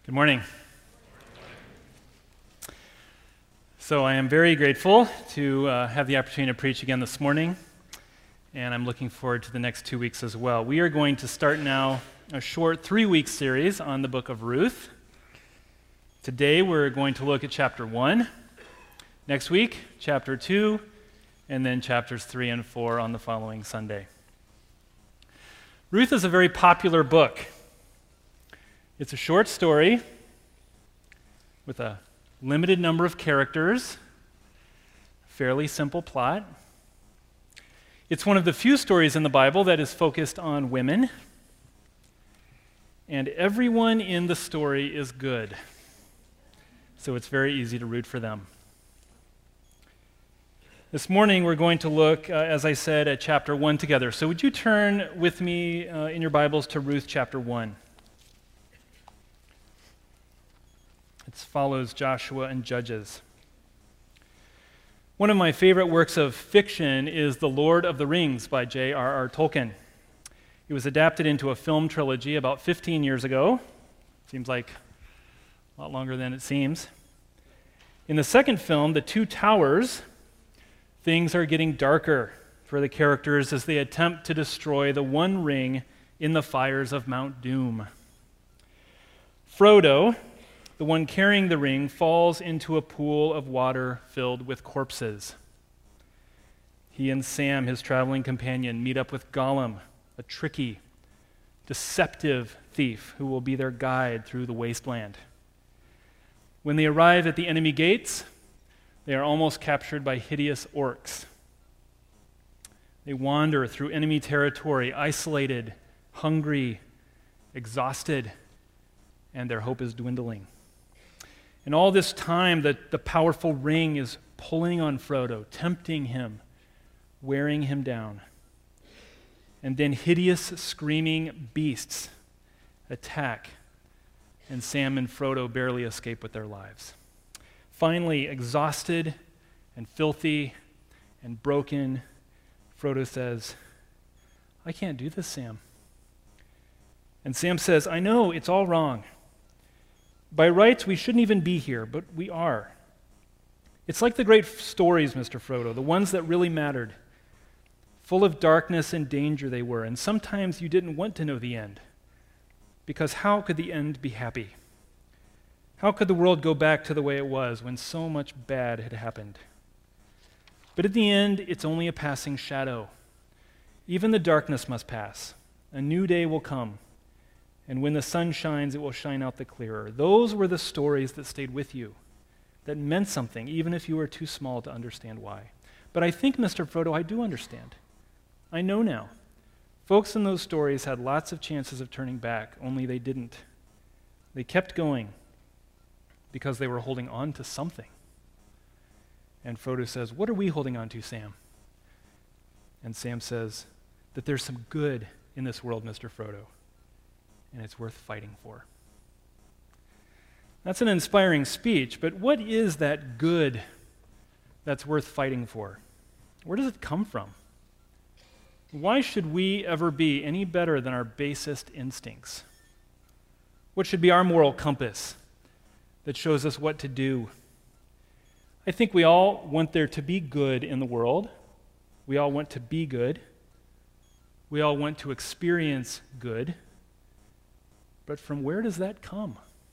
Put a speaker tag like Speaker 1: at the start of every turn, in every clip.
Speaker 1: Good morning. So I am very grateful to have the opportunity to preach again this morning, and I'm looking forward to the next 2 weeks as well. We are going to start now a short 3-week series on the book of Ruth. Today we're going to look at chapter 1, next week chapter 2, and then chapters 3 and 4 on the following Sunday. Ruth is a very popular book. It's a short story with a limited number of characters, fairly simple plot. It's one of the few stories in the Bible that is focused on women, and everyone in the story is good, so it's very easy to root for them. This morning we're going to look, as I said, at chapter 1 together. So would you turn with me in your Bibles to Ruth chapter 1? It follows Joshua and Judges. One of my favorite works of fiction is The Lord of the Rings by J.R.R. Tolkien. It was adapted into a film trilogy about 15 years ago. Seems like a lot longer than it seems. In the second film, The Two Towers, things are getting darker for the characters as they attempt to destroy the one ring in the fires of Mount Doom. Frodo, the one carrying the ring, falls into a pool of water filled with corpses. He and Sam, his traveling companion, meet up with Gollum, a tricky, deceptive thief who will be their guide through the wasteland. When they arrive at the enemy gates, they are almost captured by hideous orcs. They wander through enemy territory, isolated, hungry, exhausted, and their hope is dwindling. And all this time, the powerful ring is pulling on Frodo, tempting him, wearing him down. And then hideous, screaming beasts attack, and Sam and Frodo barely escape with their lives. Finally, exhausted and filthy and broken, Frodo says, "I can't do this, Sam." And Sam says, "I know, it's all wrong. By rights, we shouldn't even be here, but we are. It's like the great stories, Mr. Frodo, the ones that really mattered. Full of darkness and danger they were, and sometimes you didn't want to know the end. Because how could the end be happy? How could the world go back to the way it was when so much bad had happened? But at the end, it's only a passing shadow. Even the darkness must pass. A new day will come. And when the sun shines, it will shine out the clearer." Those were the stories that stayed with you, that meant something, even if you were too small to understand why. But I think, Mr. Frodo, I do understand. I know now. Folks in those stories had lots of chances of turning back, only they didn't. They kept going because they were holding on to something. And Frodo says, "What are we holding on to, Sam?" And Sam says, "That there's some good in this world, Mr. Frodo, and it's worth fighting for." That's an inspiring speech, but what is that good that's worth fighting for? Where does it come from? Why should we ever be any better than our basest instincts? What should be our moral compass that shows us what to do? I think we all want there to be good in the world. We all want to be good. We all want to experience good. But from where does that come?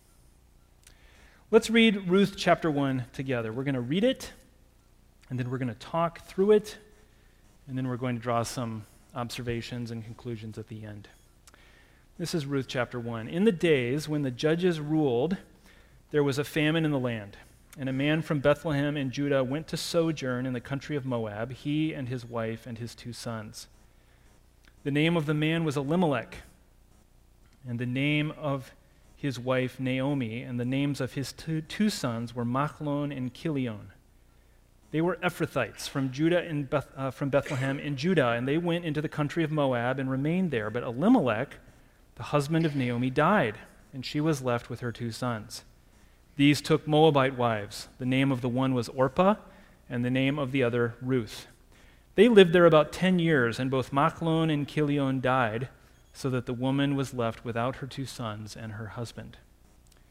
Speaker 1: Let's read Ruth chapter 1 together. We're going to read it, and then we're going to talk through it, and then we're going to draw some observations and conclusions at the end. This is Ruth chapter 1. "In the days when the judges ruled, there was a famine in the land, and a man from Bethlehem in Judah went to sojourn in the country of Moab, he and his wife and his 2 sons. The name of the man was Elimelech, and the name of his wife Naomi, and the names of his two sons were Machlon and Chilion. They were Ephrathites from from Bethlehem in Judah, and they went into the country of Moab and remained there. But Elimelech, the husband of Naomi, died, and she was left with her 2 sons. These took Moabite wives. The name of the one was Orpah, and the name of the other Ruth. They lived there about 10 years, and both Machlon and Chilion died, so that the woman was left without her 2 sons and her husband.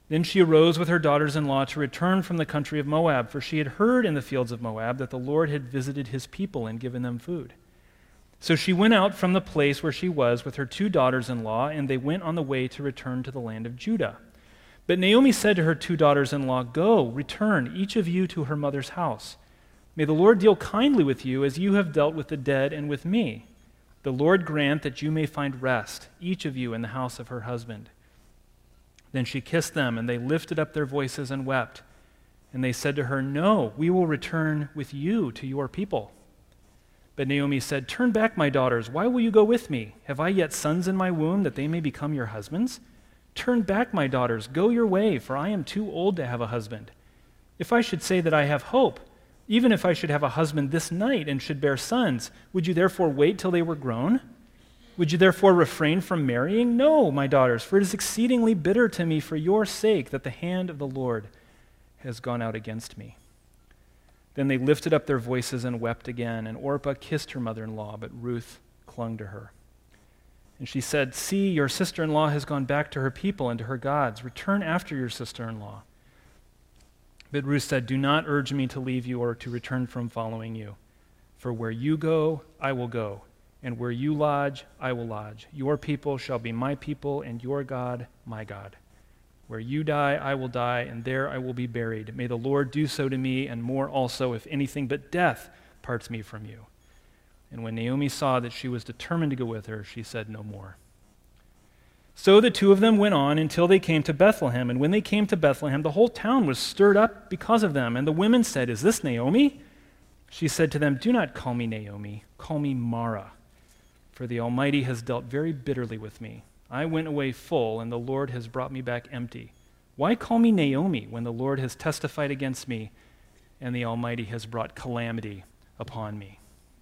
Speaker 1: Then she arose with her daughters-in-law to return from the country of Moab, for she had heard in the fields of Moab that the Lord had visited his people and given them food. So she went out from the place where she was with her 2 daughters-in-law, and they went on the way to return to the land of Judah. But Naomi said to her 2 daughters-in-law, "Go, return, each of you to her mother's house. May the Lord deal kindly with you as you have dealt with the dead and with me. The Lord grant that you may find rest, each of you in the house of her husband." Then she kissed them, and they lifted up their voices and wept. And they said to her, "No, we will return with you to your people." But Naomi said, "Turn back, my daughters. Why will you go with me? Have I yet sons in my womb that they may become your husbands? Turn back, my daughters. Go your way, for I am too old to have a husband. If I should say that I have hope, even if I should have a husband this night and should bear sons, would you therefore wait till they were grown? Would you therefore refrain from marrying? No, my daughters, for it is exceedingly bitter to me for your sake that the hand of the Lord has gone out against me." Then they lifted up their voices and wept again, and Orpah kissed her mother-in-law, but Ruth clung to her. And she said, "See, your sister-in-law has gone back to her people and to her gods. Return after your sister-in-law." But Ruth said, "Do not urge me to leave you or to return from following you. For where you go, I will go, and where you lodge, I will lodge. Your people shall be my people, and your God, my God. Where you die, I will die, and there I will be buried. May the Lord do so to me, and more also, if anything but death parts me from you." And when Naomi saw that she was determined to go with her, she said no more. So the 2 of them went on until they came to Bethlehem. And when they came to Bethlehem, the whole town was stirred up because of them. And the women said, "Is this Naomi?" She said to them, "Do not call me Naomi, call me Mara. For the Almighty has dealt very bitterly with me. I went away full, and the Lord has brought me back empty. Why call me Naomi when the Lord has testified against me, and the Almighty has brought calamity upon me?"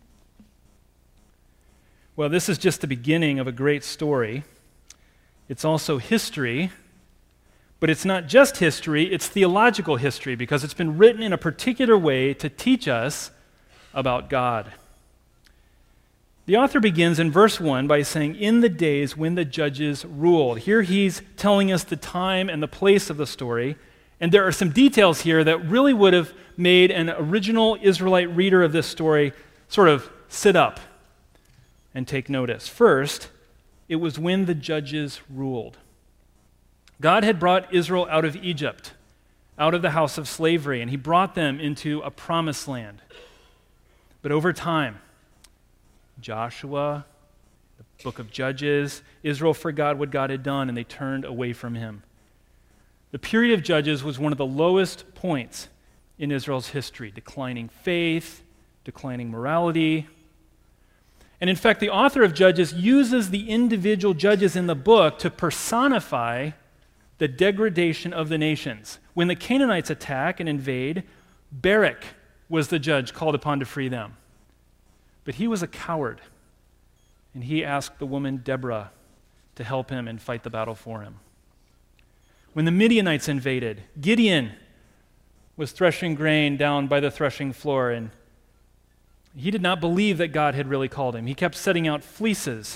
Speaker 1: Well, this is just the beginning of a great story. It's also history, but it's not just history, it's theological history, because it's been written in a particular way to teach us about God. The author begins in verse 1 by saying, "In the days when the judges ruled." Here he's telling us the time and the place of the story, and there are some details here that really would have made an original Israelite reader of this story sort of sit up and take notice. First, it was when the judges ruled. God had brought Israel out of Egypt, out of the house of slavery, and he brought them into a promised land. But over time, Joshua, the book of Judges, Israel forgot what God had done, and they turned away from him. The period of Judges was one of the lowest points in Israel's history, declining faith, declining morality. And in fact, the author of Judges uses the individual judges in the book to personify the degradation of the nations. When the Canaanites attack and invade, Barak was the judge called upon to free them. But he was a coward, and he asked the woman Deborah to help him and fight the battle for him. When the Midianites invaded, Gideon was threshing grain down by the threshing floor, and he did not believe that God had really called him. He kept setting out fleeces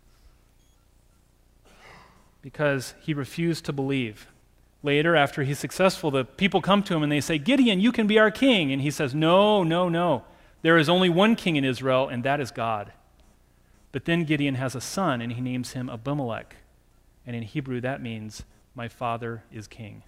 Speaker 1: because he refused to believe. Later, after he's successful, the people come to him and they say, "Gideon, you can be our king." And he says, "No, no, no. There is only one king in Israel, and that is God." But then Gideon has a son, and he names him Abimelech. And in Hebrew, that means, "My father is king."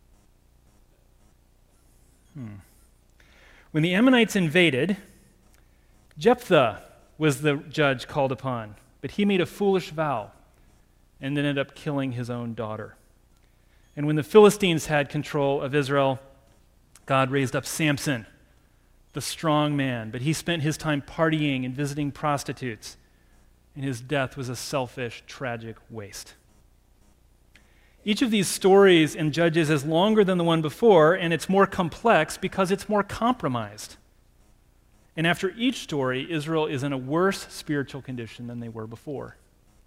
Speaker 1: When the Ammonites invaded, Jephthah was the judge called upon, but he made a foolish vow and then ended up killing his own daughter. And when the Philistines had control of Israel, God raised up Samson, the strong man, but he spent his time partying and visiting prostitutes, and his death was a selfish, tragic waste. Each of these stories in Judges is longer than the one before, and it's more complex because it's more compromised. And after each story, Israel is in a worse spiritual condition than they were before.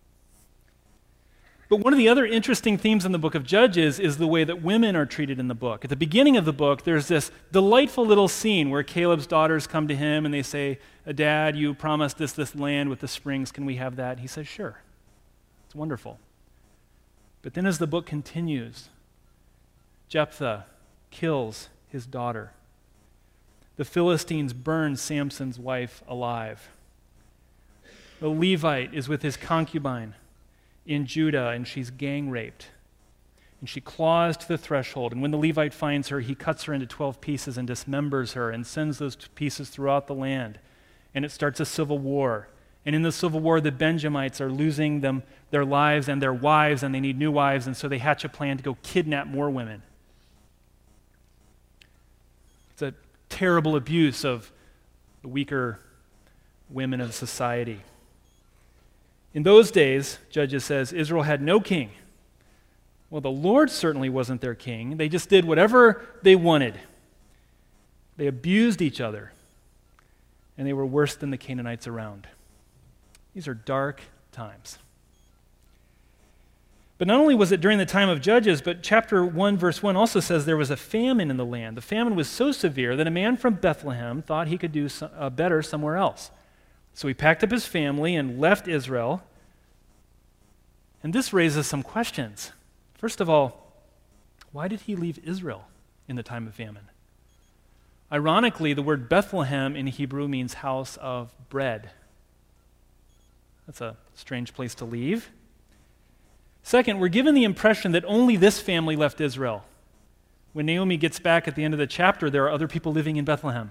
Speaker 1: But one of the other interesting themes in the book of Judges is the way that women are treated in the book. At the beginning of the book, there's this delightful little scene where Caleb's daughters come to him and they say, "Dad, you promised this land with the springs. Can we have that?" He says, "Sure." It's wonderful. But then as the book continues, Jephthah kills his daughter. The Philistines burn Samson's wife alive. The Levite is with his concubine in Judah, and she's gang raped. And she claws to the threshold. And when the Levite finds her, he cuts her into 12 pieces and dismembers her and sends those pieces throughout the land. And it starts a civil war. And in the civil war, the Benjamites are losing their lives and their wives, and they need new wives, and so they hatch a plan to go kidnap more women. It's a terrible abuse of the weaker women of society. In those days, Judges says, Israel had no king. Well, the Lord certainly wasn't their king. They just did whatever they wanted. They abused each other, and they were worse than the Canaanites around. These are dark times. But not only was it during the time of Judges, but chapter 1, verse 1 also says there was a famine in the land. The famine was so severe that a man from Bethlehem thought he could do better somewhere else. So he packed up his family and left Israel. And this raises some questions. First of all, why did he leave Israel in the time of famine? Ironically, the word Bethlehem in Hebrew means house of bread. That's a strange place to leave. Second, we're given the impression that only this family left Israel. When Naomi gets back at the end of the chapter, there are other people living in Bethlehem.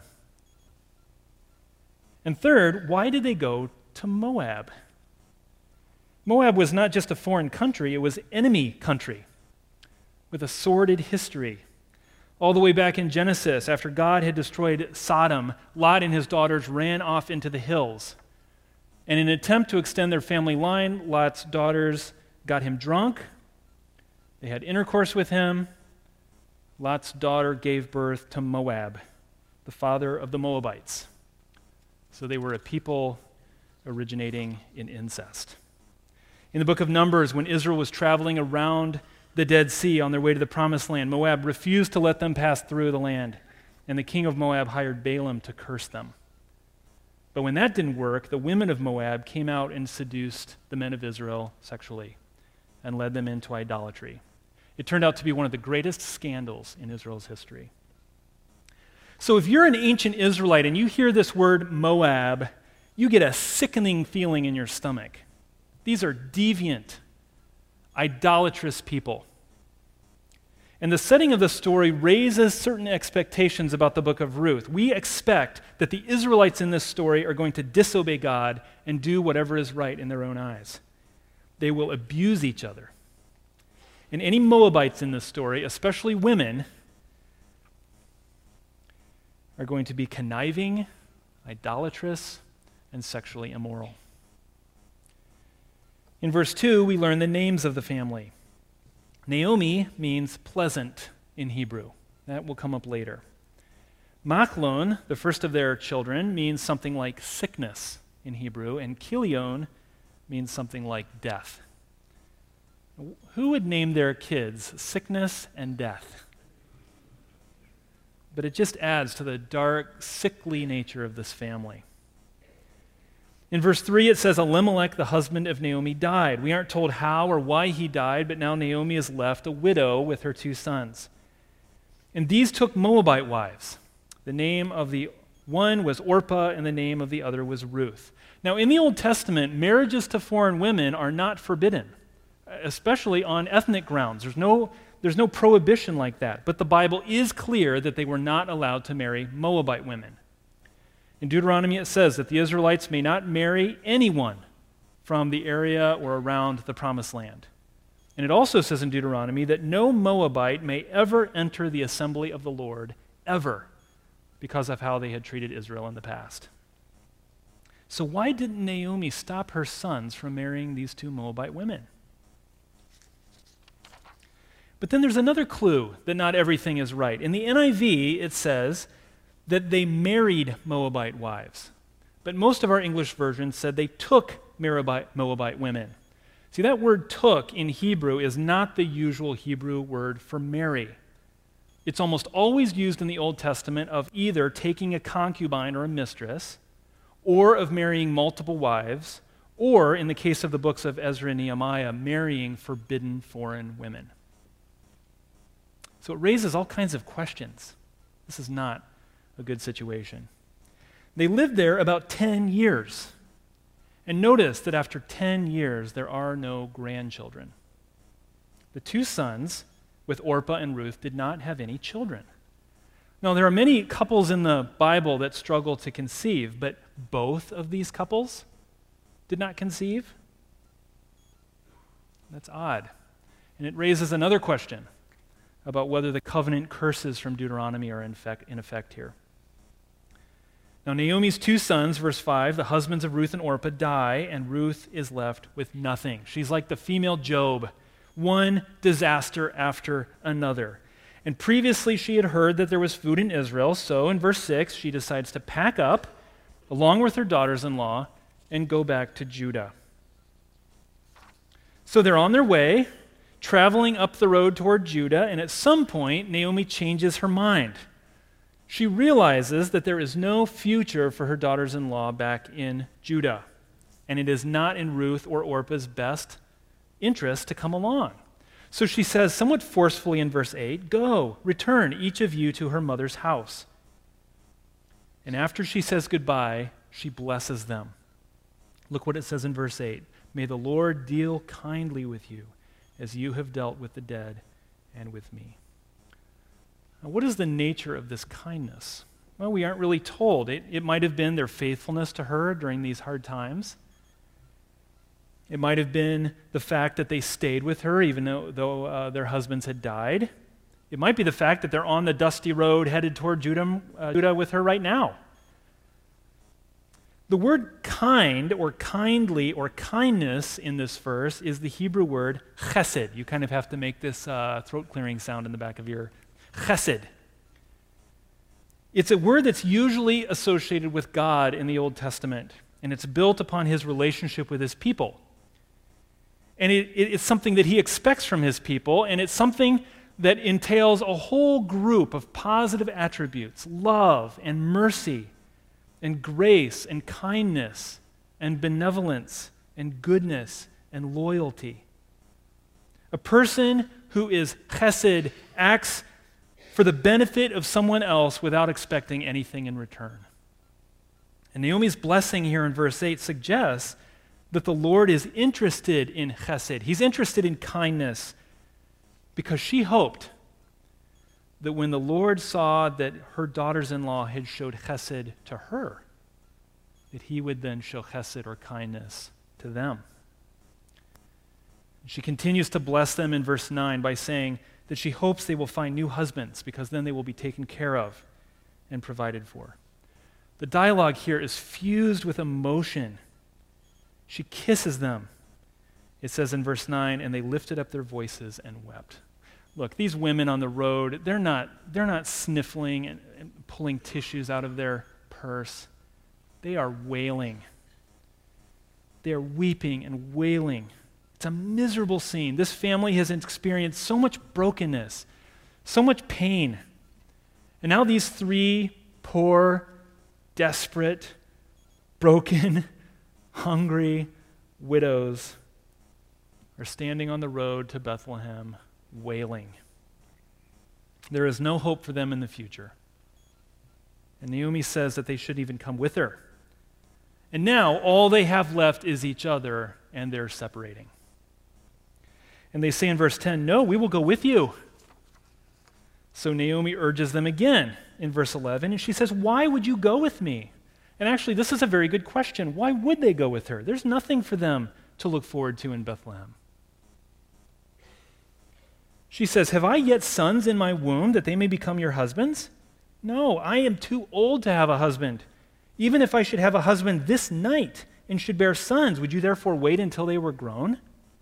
Speaker 1: And third, why did they go to Moab? Moab was not just a foreign country, it was enemy country with a sordid history. All the way back in Genesis, after God had destroyed Sodom, Lot and his daughters ran off into the hills. And in an attempt to extend their family line, Lot's daughters got him drunk. They had intercourse with him. Lot's daughter gave birth to Moab, the father of the Moabites. So they were a people originating in incest. In the book of Numbers, when Israel was traveling around the Dead Sea on their way to the Promised Land, Moab refused to let them pass through the land, and the king of Moab hired Balaam to curse them. But when that didn't work, the women of Moab came out and seduced the men of Israel sexually and led them into idolatry. It turned out to be one of the greatest scandals in Israel's history. So if you're an ancient Israelite and you hear this word Moab, you get a sickening feeling in your stomach. These are deviant, idolatrous people. And the setting of the story raises certain expectations about the book of Ruth. We expect that the Israelites in this story are going to disobey God and do whatever is right in their own eyes. They will abuse each other. And any Moabites in this story, especially women, are going to be conniving, idolatrous, and sexually immoral. In verse 2, we learn the names of the family. Naomi means pleasant in Hebrew. That will come up later. Machlon, the first of their children, means something like sickness in Hebrew, and Kilion means something like death. Who would name their kids sickness and death? But it just adds to the dark, sickly nature of this family. In verse 3, it says, Elimelech, the husband of Naomi, died. We aren't told how or why he died, but now Naomi is left a widow with her 2 sons. And these took Moabite wives. The name of the one was Orpah, and the name of the other was Ruth. Now, in the Old Testament, marriages to foreign women are not forbidden, especially on ethnic grounds. There's no prohibition like that. But the Bible is clear that they were not allowed to marry Moabite women. In Deuteronomy, it says that the Israelites may not marry anyone from the area or around the Promised Land. And it also says in Deuteronomy that no Moabite may ever enter the assembly of the Lord, ever, because of how they had treated Israel in the past. So why didn't Naomi stop her sons from marrying these 2 Moabite women? But then there's another clue that not everything is right. In the NIV, it says that they married Moabite wives. But most of our English versions said they took Moabite women. See, that word took in Hebrew is not the usual Hebrew word for marry. It's almost always used in the Old Testament of either taking a concubine or a mistress, or of marrying multiple wives, or, in the case of the books of Ezra and Nehemiah, marrying forbidden foreign women. So it raises all kinds of questions. This is not a good situation. They lived there about 10 years. And notice that after 10 years, there are no grandchildren. The two sons, with Orpah and Ruth, did not have any children. Now, there are many couples in the Bible that struggle to conceive, but both of these couples did not conceive. That's odd. And it raises another question about whether the covenant curses from Deuteronomy are in effect here. Now, Naomi's two sons, verse 5, the husbands of Ruth and Orpah, die, and Ruth is left with nothing. She's like the female Job, one disaster after another. And previously she had heard that there was food in Israel, so in verse 6, she decides to pack up, along with her daughters-in-law, and go back to Judah. So they're on their way, traveling up the road toward Judah, and at some point, Naomi changes her mind. She realizes that there is no future for her daughters-in-law back in Judah, and it is not in Ruth or Orpah's best interest to come along. So she says somewhat forcefully in verse 8, "Go, return each of you to her mother's house." And after she says goodbye, she blesses them. Look what it says in verse 8. "May the Lord deal kindly with you as you have dealt with the dead and with me." Now, what is the nature of this kindness? Well, we aren't really told. It might have been their faithfulness to her during these hard times. It might have been the fact that they stayed with her even though their husbands had died. It might be the fact that they're on the dusty road headed toward Judah with her right now. The word kind or kindly or kindness in this verse is the Hebrew word chesed. You kind of have to make this throat-clearing sound in the back of your chesed. It's a word that's usually associated with God in the Old Testament, and it's built upon his relationship with his people. And it's something that he expects from his people, and it's something that entails a whole group of positive attributes: love and mercy and grace and kindness and benevolence and goodness and loyalty. A person who is chesed acts for the benefit of someone else without expecting anything in return. And Naomi's blessing here in verse 8 suggests that the Lord is interested in chesed. He's interested in kindness because she hoped that when the Lord saw that her daughters-in-law had showed chesed to her, that he would then show chesed or kindness to them. She continues to bless them in verse 9 by saying that she hopes they will find new husbands because then they will be taken care of and provided for. The dialogue here is fused with emotion. She kisses them. It says in verse 9, "And they lifted up their voices and wept." Look, these women on the road, they're not sniffling and pulling tissues out of their purse. They are wailing. They are weeping and wailing. It's a miserable scene. This family has experienced so much brokenness, so much pain. And now these three poor, desperate, broken, hungry widows are standing on the road to Bethlehem wailing. There is no hope for them in the future. And Naomi says that they should even come with her. And now all they have left is each other, and they're separating. And they say in verse 10, "No, we will go with you." So Naomi urges them again in verse 11, and she says, "Why would you go with me?" And actually, this is a very good question. Why would they go with her? There's nothing for them to look forward to in Bethlehem. She says, "Have I yet sons in my womb that they may become your husbands? No, I am too old to have a husband. Even if I should have a husband this night and should bear sons, would you therefore wait until they were grown?"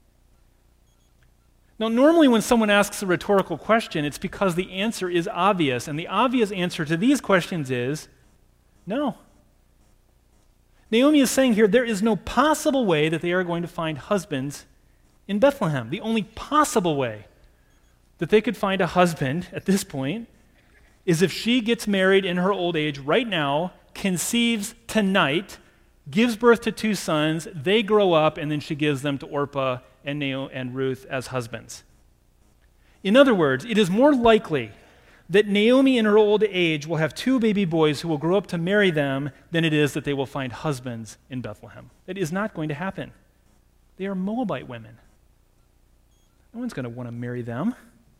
Speaker 1: Now, normally when someone asks a rhetorical question, it's because the answer is obvious, and the obvious answer to these questions is no. Naomi is saying here there is no possible way that they are going to find husbands in Bethlehem. The only possible way that they could find a husband at this point is if she gets married in her old age right now, conceives tonight, gives birth to two sons, they grow up, and then she gives them to Orpah and Ruth as husbands. In other words, it is more likely that Naomi in her old age will have 2 baby boys who will grow up to marry them than it is that they will find husbands in Bethlehem. It is not going to happen. They are Moabite women. No one's going to want to marry them.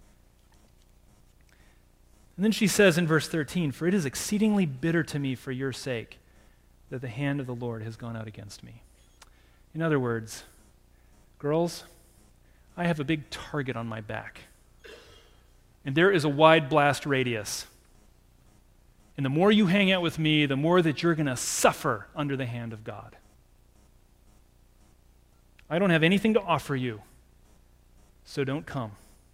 Speaker 1: And then she says in verse 13, "For it is exceedingly bitter to me for your sake that the hand of the Lord has gone out against me." In other words, girls, I have a big target on my back. And there is a wide blast radius. And the more you hang out with me, the more that you're going to suffer under the hand of God. I don't have anything to offer you, so don't come.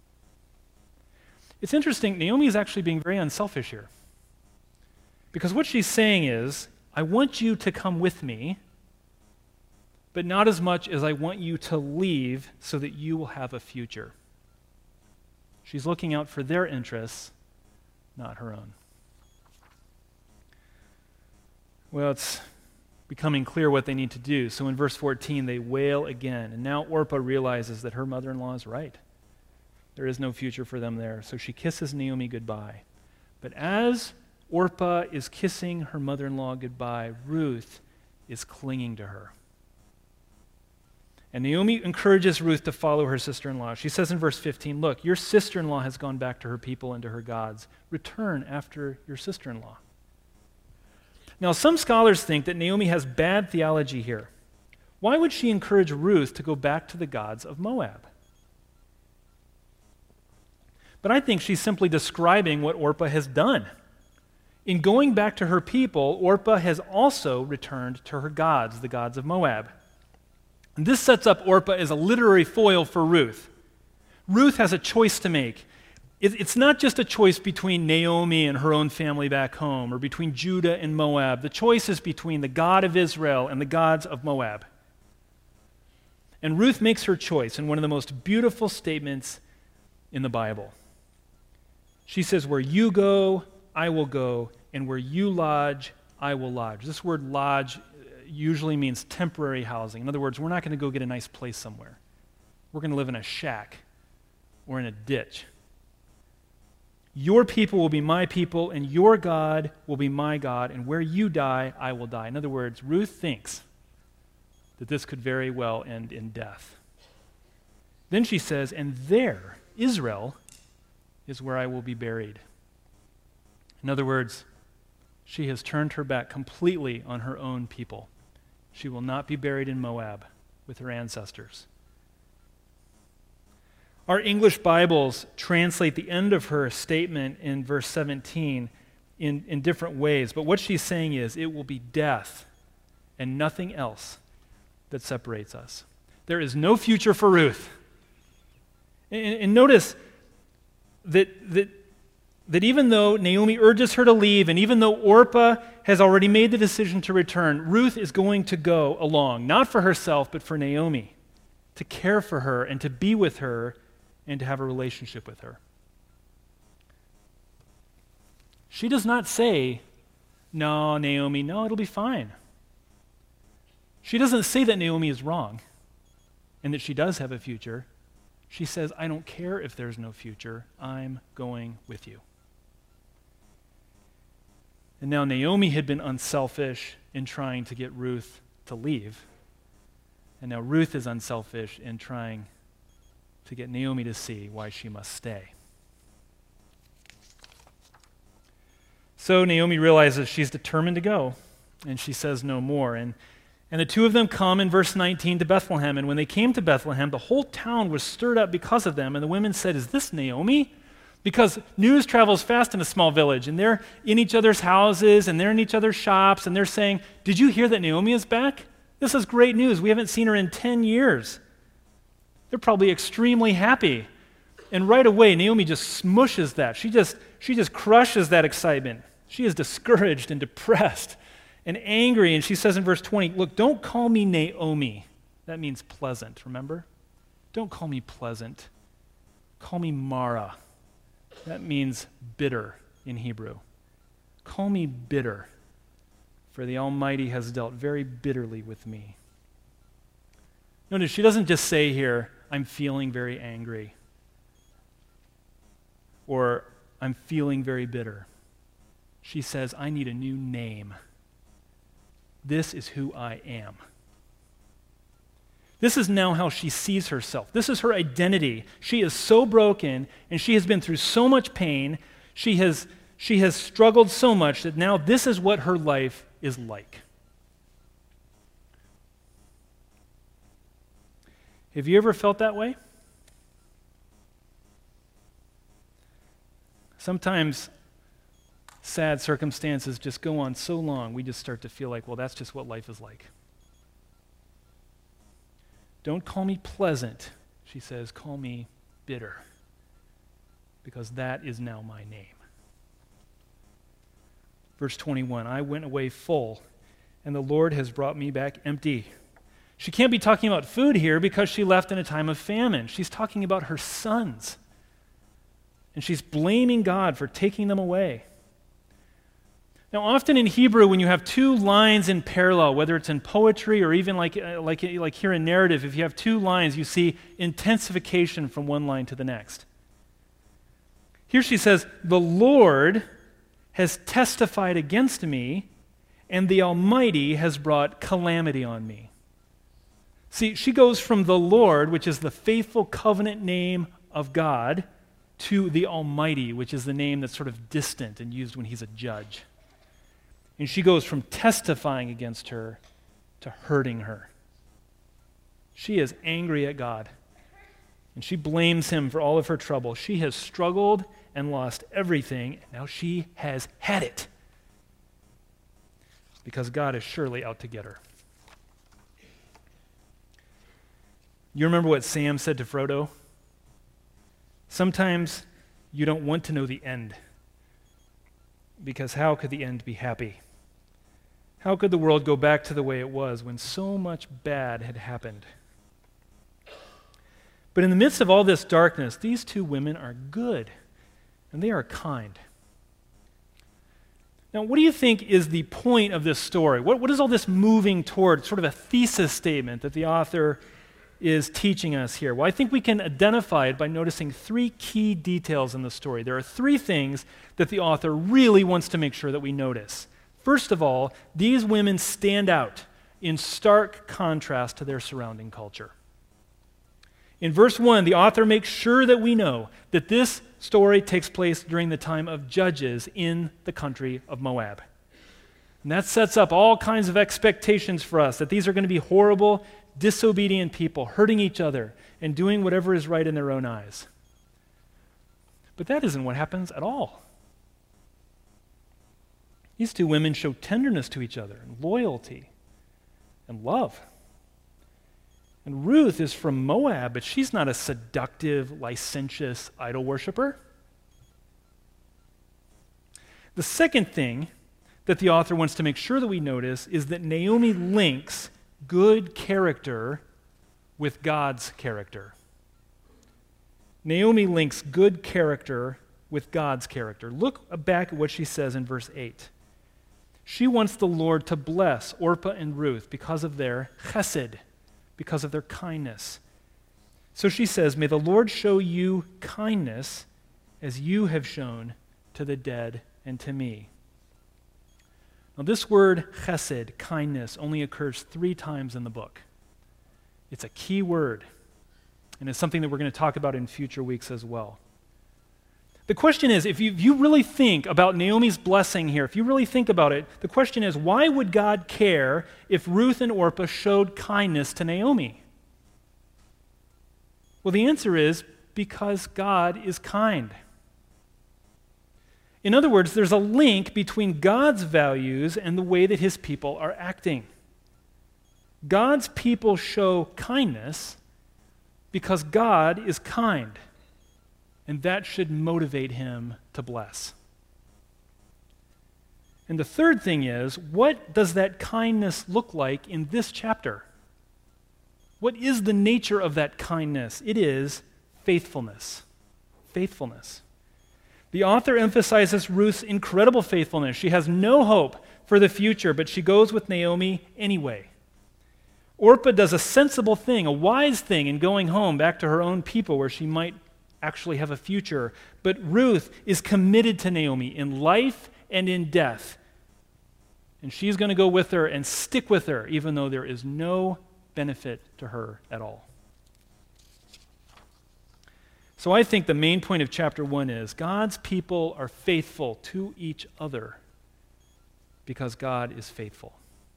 Speaker 1: It's interesting, Naomi is actually being very unselfish here. Because what she's saying is, I want you to come with me, but not as much as I want you to leave so that you will have a future. She's looking out for their interests, not her own. Well, it's becoming clear what they need to do. So in verse 14, they wail again. And now Orpah realizes that her mother-in-law is right. There is no future for them there. So she kisses Naomi goodbye. But as Orpah is kissing her mother-in-law goodbye, Ruth is clinging to her. And Naomi encourages Ruth to follow her sister-in-law. She says in verse 15, "Look, your sister-in-law has gone back to her people and to her gods. Return after your sister-in-law." Now, some scholars think that Naomi has bad theology here. Why would she encourage Ruth to go back to the gods of Moab? But I think she's simply describing what Orpah has done. In going back to her people, Orpah has also returned to her gods, the gods of Moab. And this sets up Orpah as a literary foil for Ruth. Ruth has a choice to make. It's not just a choice between Naomi and her own family back home or between Judah and Moab. The choice is between the God of Israel and the gods of Moab. And Ruth makes her choice in one of the most beautiful statements in the Bible. She says, "Where you go, I will go, and where you lodge, I will lodge." This word lodge usually means temporary housing. In other words, we're not going to go get a nice place somewhere. We're going to live in a shack or in a ditch. Your people will be my people, and your God will be my God, and where you die, I will die. In other words, Ruth thinks that this could very well end in death. Then she says, "And there, Israel, is where I will be buried." In other words, she has turned her back completely on her own people. She will not be buried in Moab with her ancestors. Our English Bibles translate the end of her statement in verse 17 in different ways, but what she's saying is, it will be death and nothing else that separates us. There is no future for Ruth. And notice that even though Naomi urges her to leave, and even though Orpah has already made the decision to return, Ruth is going to go along, not for herself, but for Naomi, to care for her and to be with her and to have a relationship with her. She does not say, "No, Naomi, no, it'll be fine." She doesn't say that Naomi is wrong and that she does have a future. She says, "I don't care if there's no future. I'm going with you." And now Naomi had been unselfish in trying to get Ruth to leave. And now Ruth is unselfish in trying to get Naomi to see why she must stay. So Naomi realizes she's determined to go, and she says no more. And the two of them come in verse 19 to Bethlehem. And when they came to Bethlehem, the whole town was stirred up because of them. And the women said, "Is this Naomi?" Because news travels fast in a small village, and they're in each other's houses, and they're in each other's shops, and they're saying, "Did you hear that Naomi is back? This is great news. We haven't seen her in 10 years. They're probably extremely happy. And right away, Naomi just smushes that. She just crushes that excitement. She is discouraged and depressed and angry, and she says in verse 20, "Look, don't call me Naomi." That means pleasant, remember? Don't call me pleasant. Call me Mara. That means bitter in Hebrew. Call me bitter, for the Almighty has dealt very bitterly with me. Notice she doesn't just say here, "I'm feeling very angry." or I'm feeling very bitter. She says, I need a new name. This is who I am. This is now how she sees herself. This is her identity. She is so broken, and she has been through so much pain. She has struggled so much that now this is what her life is like. Have you ever felt that way? Sometimes sad circumstances just go on so long, we just start to feel like, well, that's just what life is like. Don't call me pleasant, she says, call me bitter, because that is now my name. Verse 21, I went away full, and the Lord has brought me back empty. She can't be talking about food here because she left in a time of famine. She's talking about her sons. And she's blaming God for taking them away. Now, often in Hebrew, when you have two lines in parallel, whether it's in poetry or even like here in narrative, if you have two lines, you see intensification from one line to the next. Here she says, the Lord has testified against me, and the Almighty has brought calamity on me. See, she goes from the Lord, which is the faithful covenant name of God, to the Almighty, which is the name that's sort of distant and used when he's a judge. And she goes from testifying against her to hurting her. She is angry at God, and she blames him for all of her trouble. She has struggled and lost everything, and now she has had it because God is surely out to get her. You remember what Sam said to Frodo? Sometimes you don't want to know the end, because how could the end be happy? How could the world go back to the way it was when so much bad had happened? But in the midst of all this darkness, these two women are good, and they are kind. Now, what do you think is the point of this story? What is all this moving toward? Sort of a thesis statement that the author is teaching us here? Well, I think we can identify it by noticing three key details in the story. There are three things that the author really wants to make sure that we notice. First of all, these women stand out in stark contrast to their surrounding culture. In verse 1, the author makes sure that we know that this story takes place during the time of Judges in the country of Moab. And that sets up all kinds of expectations for us, that these are going to be horrible, disobedient people, hurting each other and doing whatever is right in their own eyes. But that isn't what happens at all. These two women show tenderness to each other and loyalty and love. And Ruth is from Moab, but she's not a seductive, licentious idol worshiper. The second thing that the author wants to make sure that we notice is that Naomi links good character with God's character. Naomi links good character with God's character. Look back at what she says in verse 8. She wants the Lord to bless Orpah and Ruth because of their chesed, because of their kindness. So she says, may the Lord show you kindness as you have shown to the dead and to me. Now, this word chesed, kindness, only occurs 3 times in the book. It's a key word, and it's something that we're going to talk about in future weeks as well. The question is, if you really think about Naomi's blessing here, if you really think about it, the question is, why would God care if Ruth and Orpah showed kindness to Naomi? Well, the answer is because God is kind. In other words, there's a link between God's values and the way that his people are acting. God's people show kindness because God is kind, and that should motivate him to bless. And the third thing is, what does that kindness look like in this chapter? What is the nature of that kindness? It is faithfulness. Faithfulness. The author emphasizes Ruth's incredible faithfulness. She has no hope for the future, but she goes with Naomi anyway. Orpah does a sensible thing, a wise thing in going home back to her own people where she might actually have a future. But Ruth is committed to Naomi in life and in death. And she's going to go with her and stick with her, even though there is no benefit to her at all. So I think the main point of chapter 1 is God's people are faithful to each other because God is faithful.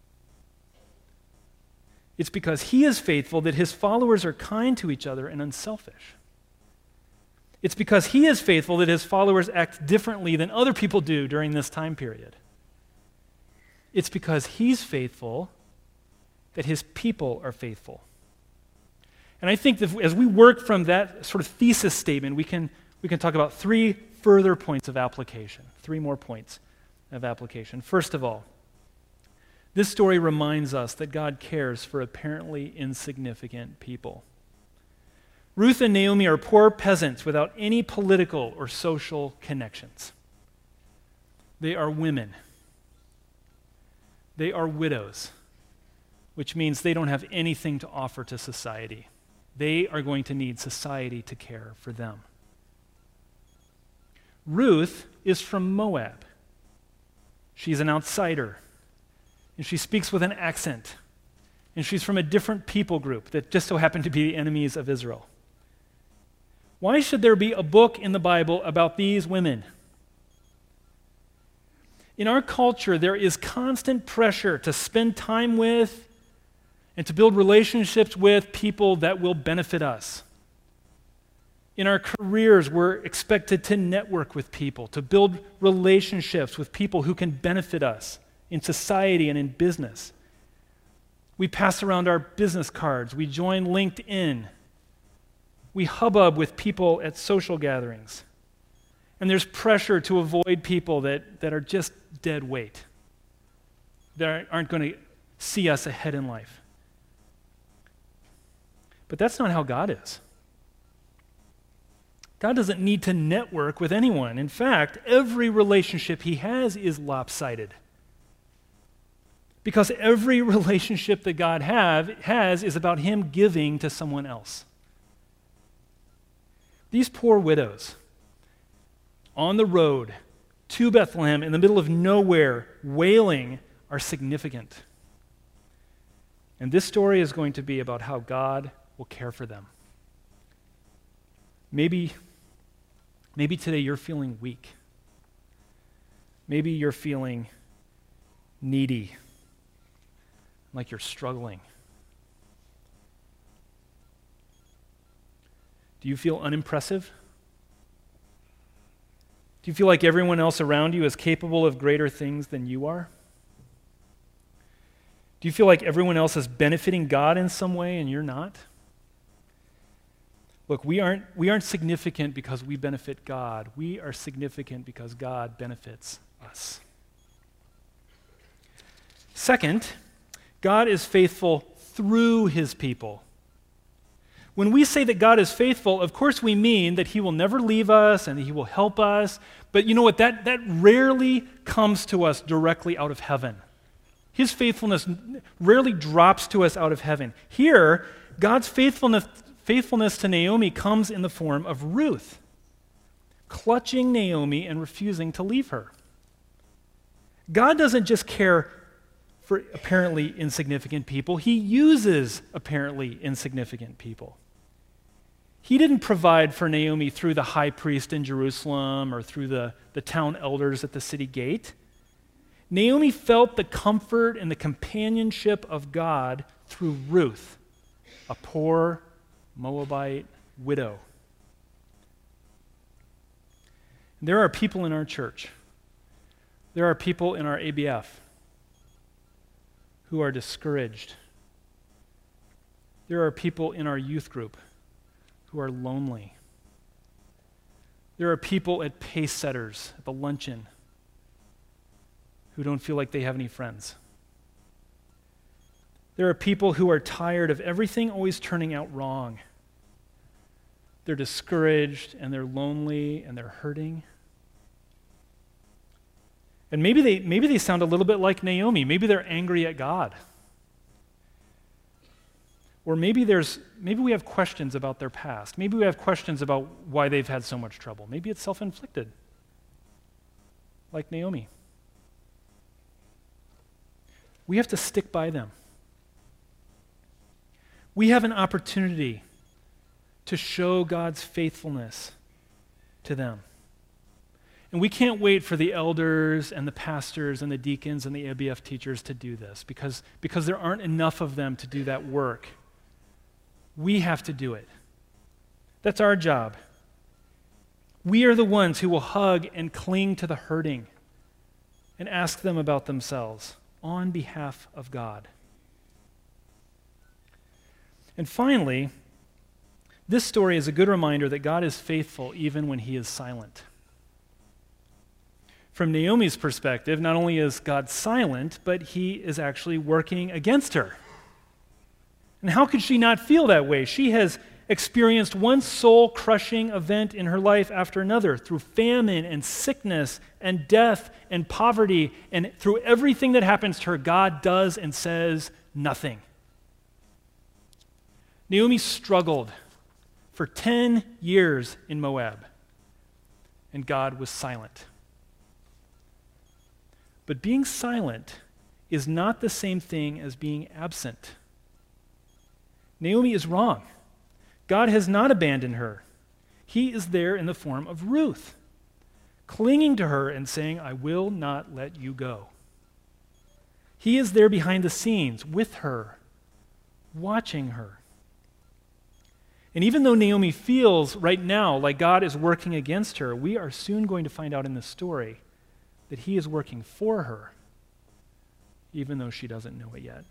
Speaker 1: It's because he is faithful that his followers are kind to each other and unselfish. It's because he is faithful that his followers act differently than other people do during this time period. It's because he's faithful that his people are faithful. And I think that as we work from that sort of thesis statement, we can talk about 3 further points of application, 3 more points of application. First of all, this story reminds us that God cares for apparently insignificant people. Ruth and Naomi are poor peasants without any political or social connections. They are women. They are widows, which means they don't have anything to offer to society. They are going to need society to care for them. Ruth is from Moab. She's an outsider, and she speaks with an accent, and she's from a different people group that just so happen to be the enemies of Israel. Why should there be a book in the Bible about these women? In our culture, there is constant pressure to spend time with and to build relationships with people that will benefit us. In our careers, we're expected to network with people, to build relationships with people who can benefit us in society and in business. We pass around our business cards. We join LinkedIn. We hubbub with people at social gatherings. And there's pressure to avoid people that are just dead weight, that aren't going to see us ahead in life. But that's not how God is. God doesn't need to network with anyone. In fact, every relationship he has is lopsided. Because every relationship that God has is about him giving to someone else. These poor widows on the road to Bethlehem in the middle of nowhere, wailing, are significant. And this story is going to be about how God will care for them. Maybe today you're feeling weak. Maybe you're feeling needy, like you're struggling. Do you feel unimpressive? Do you feel like everyone else around you is capable of greater things than you are? Do you feel like everyone else is benefiting God in some way and you're not? Look, we aren't significant because we benefit God. We are significant because God benefits us. Second, God is faithful through his people. When we say that God is faithful, of course we mean that he will never leave us and that he will help us. But you know what? That rarely comes to us directly out of heaven. His faithfulness rarely drops to us out of heaven. Here, God's faithfulness to Naomi comes in the form of Ruth, clutching Naomi and refusing to leave her. God doesn't just care for apparently insignificant people. He uses apparently insignificant people. He didn't provide for Naomi through the high priest in Jerusalem or through the town elders at the city gate. Naomi felt the comfort and the companionship of God through Ruth, a poor Moabite widow. There are people in our church, there are people in our ABF who are discouraged. There are people in our youth group who are lonely. There are people at pace setters at the luncheon who don't feel like they have any friends. There are people who are tired of everything always turning out wrong. They're discouraged and they're lonely and they're hurting. And maybe they sound a little bit like Naomi. Maybe they're angry at God. Or maybe we have questions about their past. Maybe we have questions about why they've had so much trouble. Maybe it's self-inflicted, like Naomi. We have to stick by them. We have an opportunity to show God's faithfulness to them. And we can't wait for the elders and the pastors and the deacons and the ABF teachers to do this because there aren't enough of them to do that work. We have to do it. That's our job. We are the ones who will hug and cling to the hurting and ask them about themselves on behalf of God. And finally, this story is a good reminder that God is faithful even when he is silent. From Naomi's perspective, not only is God silent, but he is actually working against her. And how could she not feel that way? She has experienced one soul-crushing event in her life after another through famine and sickness and death and poverty, and through everything that happens to her, God does and says nothing. Naomi struggled for 10 years in Moab, and God was silent. But being silent is not the same thing as being absent. Naomi is wrong. God has not abandoned her. He is there in the form of Ruth, clinging to her and saying, I will not let you go. He is there behind the scenes with her, watching her. And even though Naomi feels right now like God is working against her, we are soon going to find out in this story that he is working for her, even though she doesn't know it yet.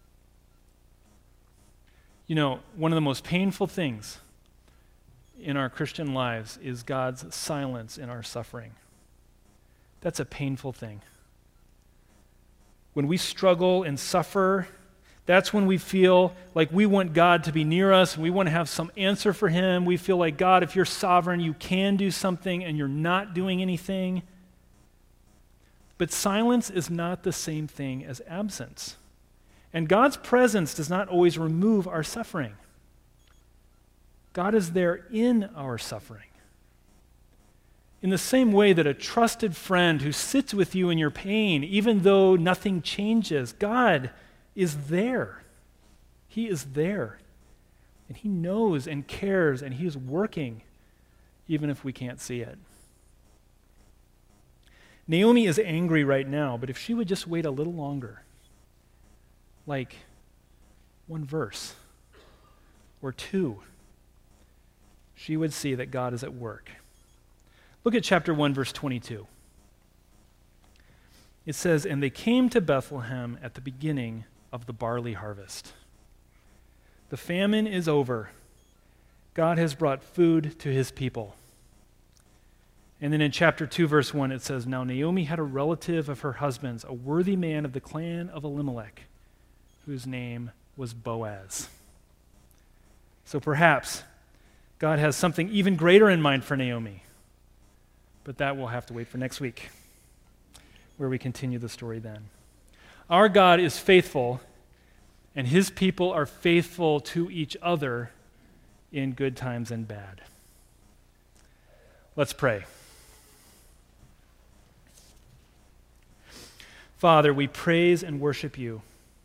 Speaker 1: You know, one of the most painful things in our Christian lives is God's silence in our suffering. That's a painful thing. When we struggle and suffer, that's when we feel like we want God to be near us and we want to have some answer for him. We feel like, God, if you're sovereign, you can do something and you're not doing anything. But silence is not the same thing as absence. And God's presence does not always remove our suffering. God is there in our suffering. In the same way that a trusted friend who sits with you in your pain, even though nothing changes, God is there. He is there. And he knows and cares, and he is working, even if we can't see it. Naomi is angry right now, but if she would just wait a little longer, like one verse or two, she would see that God is at work. Look at chapter 1, verse 22. It says, and they came to Bethlehem at the beginning of the barley harvest. The famine is over. God has brought food to his people. And then in chapter 2, verse 1, it says, now Naomi had a relative of her husband's, a worthy man of the clan of Elimelech, whose name was Boaz. So perhaps God has something even greater in mind for Naomi. But that we'll have to wait for next week, where we continue the story then. Our God is faithful, and his people are faithful to each other in good times and bad. Let's pray. Father, we praise and worship you.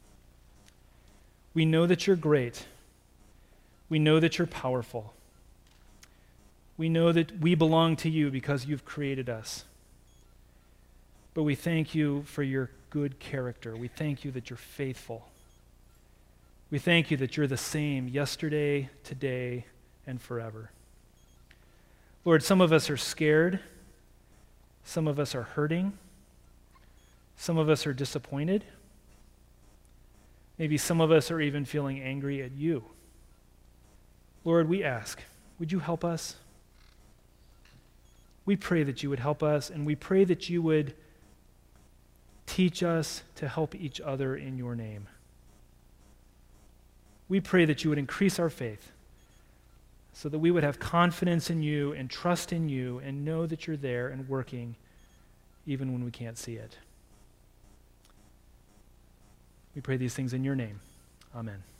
Speaker 1: We know that you're great. We know that you're powerful. We know that we belong to you because you've created us. But we thank you for your good character. We thank you that you're faithful. We thank you that you're the same yesterday, today, and forever. Lord, some of us are scared. Some of us are hurting. Some of us are disappointed. Maybe some of us are even feeling angry at you. Lord, we ask, would you help us? We pray that you would help us, and we pray that you would teach us to help each other in your name. We pray that you would increase our faith so that we would have confidence in you and trust in you and know that you're there and working even when we can't see it. We pray these things in your name. Amen.